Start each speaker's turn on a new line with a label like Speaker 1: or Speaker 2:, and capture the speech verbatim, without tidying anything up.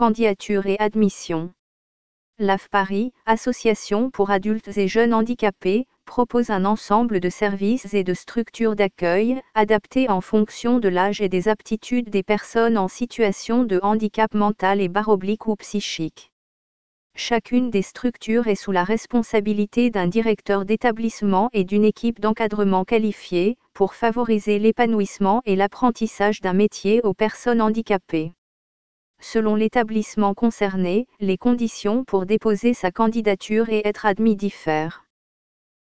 Speaker 1: candidature et admission. L'A F Paris, Association pour adultes et jeunes handicapés, propose un ensemble de services et de structures d'accueil, adaptés en fonction de l'âge et des aptitudes des personnes en situation de handicap mental et baroblique ou psychique. Chacune des structures est sous la responsabilité d'un directeur d'établissement et d'une équipe d'encadrement qualifiée, pour favoriser l'épanouissement et l'apprentissage d'un métier aux personnes handicapées. Selon l'établissement concerné, les conditions pour déposer sa candidature et être admis diffèrent.